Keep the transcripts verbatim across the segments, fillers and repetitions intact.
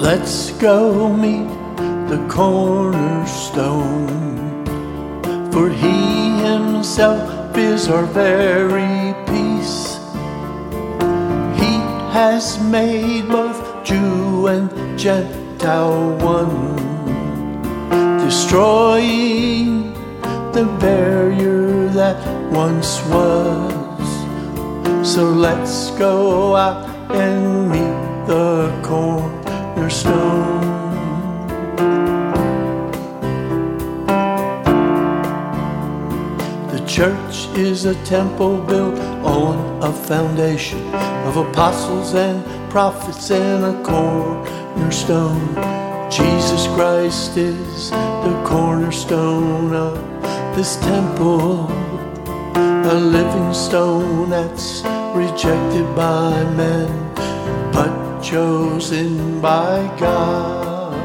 Let's go meet the cornerstone, for he himself is our very peace. He has made both Jew and Gentile one, destroying the barrier that once was. So let's go out and meet the cornerstone. The church is a temple built on a foundation of apostles and prophets and a cornerstone. Jesus Christ is the cornerstone of this temple, a living stone that's rejected by men, but chosen by God.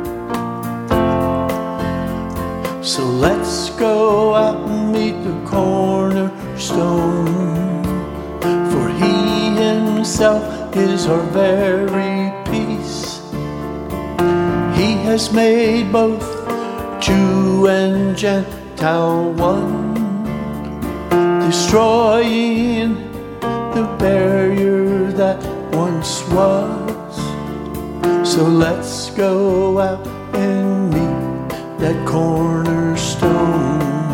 So let's go out and meet the cornerstone, for he himself is our very peace. He has made both Jew and Gentile one, destroying the barrier that once was. So let's go out and meet that cornerstone.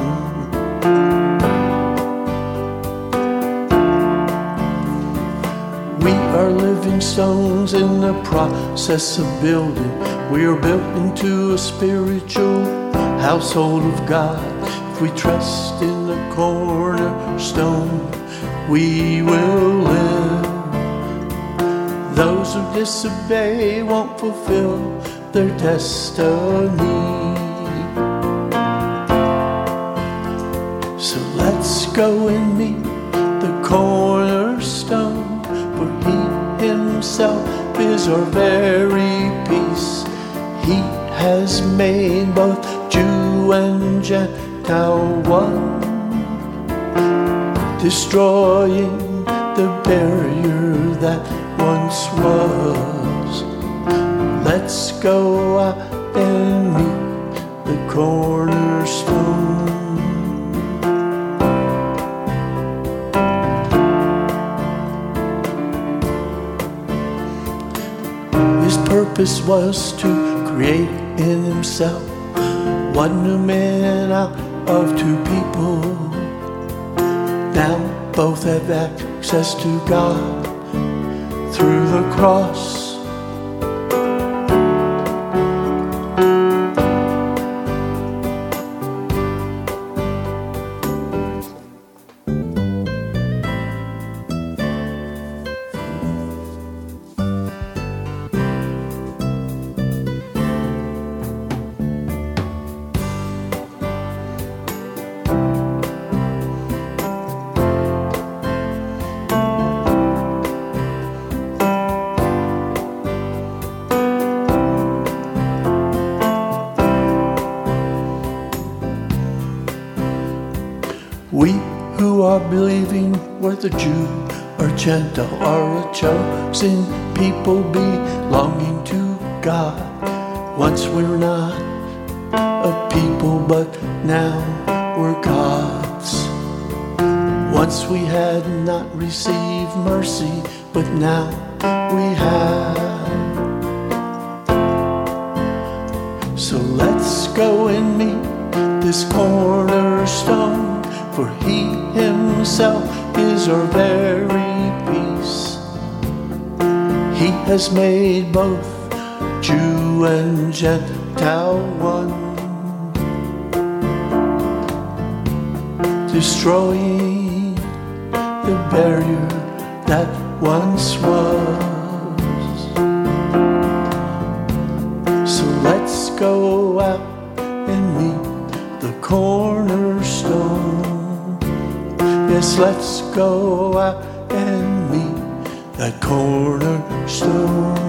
We are living stones in the process of building. We are built into a spiritual household of God. If we trust in the cornerstone, we will live. Those who disobey won't fulfill their destiny. So let's go and meet the cornerstone, for he himself is our very peace. He has made both Jew and Gentile one, destroying the barrier that once was. Let's go out and meet the cornerstone. His purpose was to create in himself one new man out of two people. Now both have access to God through the cross. We who are believing, whether Jew or Gentile, are a chosen people belonging to God. Once we were not a people, but now we're God's. Once we had not received mercy, but now we have. So let's go and meet this cornerstone, for he himself is our very peace. He has made both Jew and Gentile one, destroying the barrier that once was. So let's go out and meet the cornerstone. Yes, let's go out and meet that cornerstone.